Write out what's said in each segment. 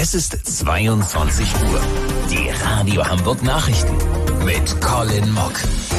Es ist 22 Uhr. Die Radio Hamburg Nachrichten mit Colin Mock.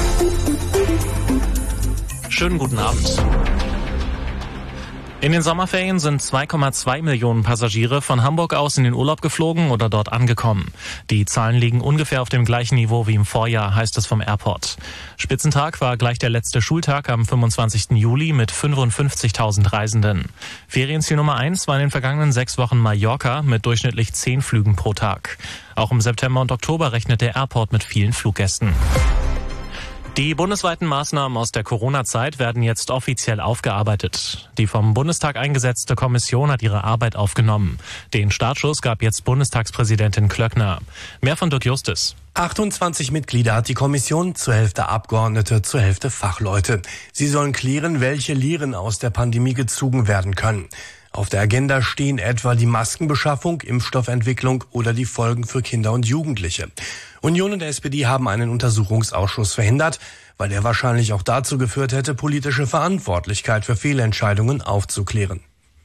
Schönen guten Abend. In den Sommerferien sind 2,2 Millionen Passagiere von Hamburg aus in den Urlaub geflogen oder dort angekommen. Die Zahlen liegen ungefähr auf dem gleichen Niveau wie im Vorjahr, heißt es vom Airport. Spitzentag war gleich der letzte Schultag am 25. Juli mit 55.000 Reisenden. Ferienziel Nummer 1 war in den vergangenen 6 Wochen Mallorca mit durchschnittlich 10 Flügen pro Tag. Auch im September und Oktober rechnet der Airport mit vielen Fluggästen. Die bundesweiten Maßnahmen aus der Corona-Zeit werden jetzt offiziell aufgearbeitet. Die vom Bundestag eingesetzte Kommission hat ihre Arbeit aufgenommen. Den Startschuss gab jetzt Bundestagspräsidentin Klöckner. Mehr von Dirk Justus. 28 Mitglieder hat die Kommission, zur Hälfte Abgeordnete, zur Hälfte Fachleute. Sie sollen klären, welche Lehren aus der Pandemie gezogen werden können. Auf der Agenda stehen etwa die Maskenbeschaffung, Impfstoffentwicklung oder die Folgen für Kinder und Jugendliche. Union und SPD haben einen Untersuchungsausschuss verhindert, weil er wahrscheinlich auch dazu geführt hätte, politische Verantwortlichkeit für Fehlentscheidungen aufzuklären.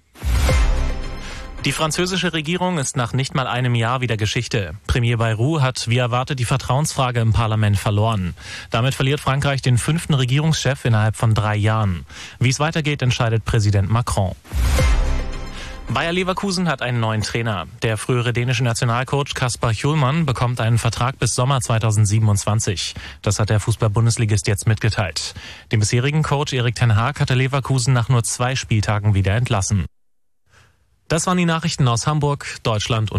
Die französische Regierung ist nach nicht mal einem Jahr wieder Geschichte. Premier Bayrou hat, wie erwartet, die Vertrauensfrage im Parlament verloren. Damit verliert Frankreich den 5. Regierungschef innerhalb von 3 Jahren. Wie es weitergeht, entscheidet Präsident Macron. Bayer Leverkusen hat einen neuen Trainer. Der frühere dänische Nationalcoach Kasper Hjulmand bekommt einen Vertrag bis Sommer 2027. Das hat der Fußball-Bundesligist jetzt mitgeteilt. Den bisherigen Coach Erik ten Hag hatte Leverkusen nach nur 2 Spieltagen wieder entlassen. Das waren die Nachrichten aus Hamburg, Deutschland und